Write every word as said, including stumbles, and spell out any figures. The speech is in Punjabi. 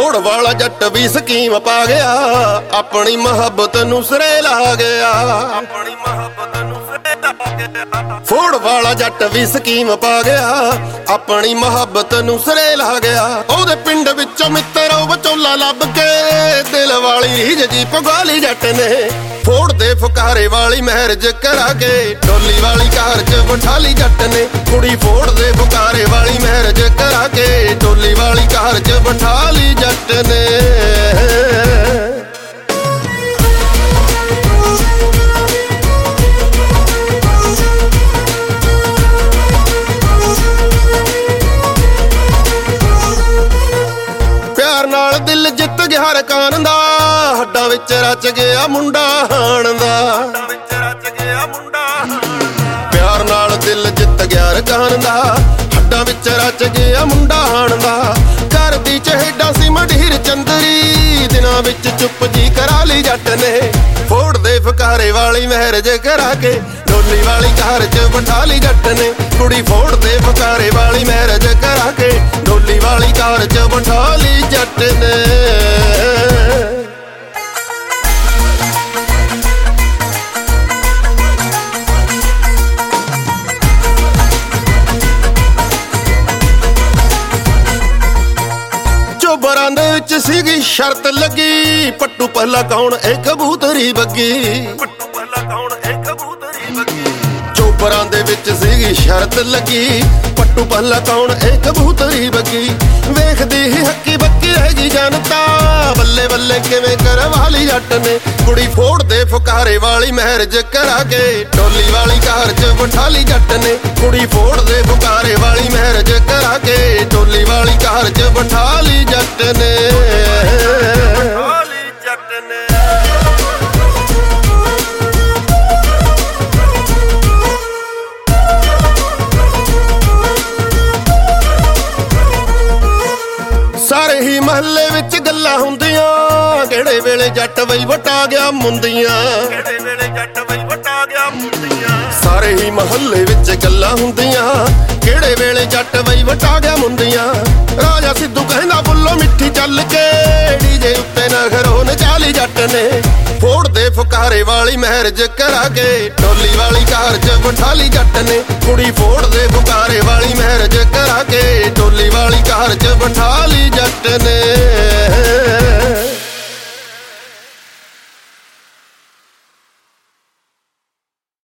ਫੋੜ ਵਾਲਾ ਜੱਟ ਵੀ ਸਕੀਮ ਪਾ ਗਿਆ, ਆਪਣੀ ਮੁਹੱਬਤ ਨੂੰ ਸਿਰੇ ਲਾ ਗਿਆ। ਆਪਣੀ ਮੁਹੱਬਤ ਨੂੰ ਸਿਰੇ ਲਾ ਗਿਆ। ਫੋੜ ਵਾਲਾ ਜੱਟ ਵੀ ਸਕੀਮ ਪਾ ਗਿਆ, ਆਪਣੀ ਮੁਹੱਬਤ ਨੂੰ ਸਿਰੇ ਲਾ ਗਿਆ। ਉਹਦੇ ਪਿੰਡ ਵਿੱਚੋਂ ਮਿੱਤਰੋ ਵਿਚੋਲਾ ਲੱਭ ਕੇ ਦਿਲ ਵਾਲੀ ਰੀਝ ਜੀ ਪਗਾਲੀ ਜੱਟ ਨੇ। ਫੋੜ ਦੇ ਫੁਕਾਰੇ ਵਾਲੀ ਮੈਰਿਜ ਕਰਾ ਕੇ ਡੋਲੀ ਵਾਲੀ ਕਾਰ 'ਚ ਬਿਠਾਲੀ ਜੱਟ ਨੇ। ਕੁੜੀ ਫੋੜ ਦੇ ਫੁਕਾਰੇ ਵਾਲੀ ਮੈਰਿਜ ਕਰਾ ਕੇ ਡੋਲੀ ਵਾਲੀ ਕਾਰ 'ਚ ਬਿਠਾਲੀ ਜੱਟ ਨੇ। ਪਿਆਰ ਨਾਲ ਦਿਲ ਜਿੱਤ ਗਿਆ ਰਕਾਨ ਦਾ, ਹੱਡਾਂ ਵਿੱਚ ਰਚ ਗਿਆ ਮੁੰਡਾ ਹਾਣ ਦਾ। ਪਿਆਰ ਨਾਲ ਦਿਲ ਜਿੱਤ ਗਿਆ ਰਕਾਨ ਦਾ, ਹੱਡਾਂ ਵਿੱਚ ਰਚ ਗਿਆ ਮੁੰਡਾ ਹਾਣ ਦਾ। ਕਰਦੀ ਚਹੇਡਾ ਸੀ ਮਢੀਰ ਚੰਦਰੀ, ਦਿਨਾਂ ਵਿੱਚ ਚੁੱਪ ਜੀ ਕਰਾ ਲਈ ਜੱਟ ਨੇ। ਫੋੜ ਦੇ ਫੁਕਾਰੇ ਵਾਲੀ ਮੈਰਿਜ ਕਰਾ ਕੇ ਡੋਲੀ ਵਾਲੀ ਕਾਰ 'ਚ ਬਿਠਾ ਲਈ ਜੱਟ ਨੇ। ਕੁੜੀ ਫੋੜ ਦੇ ਫੁਕਾਰੇ ਵਾਲੀ ਮੈਰਿਜ ਕਰਾ ਕੇ ਡੋਲੀ ਵਾਲੀ ਕਾਰ 'ਚ ਬਿਠਾ ਲਈ ਜੱਟ ਨੇ। ਚੋਬਰਾਂ ਦੇ ਵਿੱਚ ਸੀਗੀ ਸ਼ਰਤ ਲੱਗੀ, ਪੱਟੂ ਪਹਿਲਾ ਕੌਣ ਇਹ ਕਬੂਤਰੀ ਬੱਗੀ। ਪੱਟੂ ਪਹਿਲਾ ਕੌਣ ਇਹ ਕਬੂਤਰੀ ਬੱਗੀ। ਚੋਬਰਾਂ ਦੇ ਵਿੱਚ ਸੀਗੀ ਸ਼ਰਤ ਲੱਗੀ, ਪੱਟੂ ਪਹਿਲਾ ਕੌਣ ਇਹ ਕਬੂਤਰੀ ਬੱਗੀ। ਵੇਖਦੀ ਹੀ ਹੱਕੀ ਬੱਕੀ ਹੈਗੀ ਜਨਤਾ, ਬੱਲੇ ਬੱਲੇ ਕਿਵੇਂ ਕਰਵਾ ਲਈ ਜੱਟ ਨੇ। ਕੁੜੀ ਫੋੜ ਦੇ ਫੁਕਾਰੇ ਵਾਲੀ ਮੈਰਿਜ ਕਰਾ ਕੇ ਡੋਲੀ ਵਾਲੀ ਕਾਰ 'ਚ ਬਿਠਾ ਲਈ ਜੱਟ ਨੇ। ਕੁੜੀ ਫੋੜ ਦੇ ਫੁਕਾਰੇ ਵਾਲੀ ਮੈਰਿਜ ਕਰਾ ਕੇ ਡੋਲੀ ਵਾਲੀ ਕਾਰ 'ਚ ਬਿਠਾ ਲਈ ਜੱਟ ਨੇ। ਸਾਰੇ ਹੀ ਮਹੱਲੇ ਵਿੱਚ ਗੱਲਾਂ ਹੁੰਦੀਆਂ, ਕਿਹੜੇ ਵੇਲੇ ਜੱਟ ਬਈ ਵਟਾ ਗਿਆ ਮੁੰਦੀਆਂ। ਕਿਹੜੇ ਵੇਲੇ ਜੱਟ ਬਈ ਵਟਾ ਗਿਆ ਮੁੰਦੀਆਂ। ਸਾਰੇ ਹੀ ਮਹੱਲੇ ਵਿੱਚ ਗੱਲਾਂ ਹੁੰਦੀਆਂ, ਕਿਹੜੇ ਵੇਲੇ ਜੱਟ ਬਈ ਵਟਾ ਗਿਆ ਮੁੰਦੀਆਂ। ਰਾਜਾ ਸਿੱਧੂ ਕਹਿੰਦਾ ਬੁੱਲੋ ਮਿੱਠੀ ਚੱਲ ਕੇ, ਡੀਜੇ ਉੱਤੇ ਨਖਰੋ ਨਚਾਲੀ ਜੱਟ ਨੇ। ਫੋੜ ਦੇ ਫੁਕਾਰੇ ਵਾਲੀ ਮੈਰਿਜ ਕਰਾ ਕੇ ਡੋਲੀ ਵਾਲੀ ਕਾਰ 'ਚ ਬਿਠਾਲੀ ਜੱਟ ਨੇ। ਕੁੜੀ ਫੋੜ ਦੇ ਫੁਕਾਰੇ ਵਾਲੀ ਮੈਰਿਜ ਕਰਾ ਕੇ ਡੋਲੀ ਵਾਲੀ ਕਾਰ 'ਚ ਬਿਠਾਲੀ ਜੱਟ ਨੇ।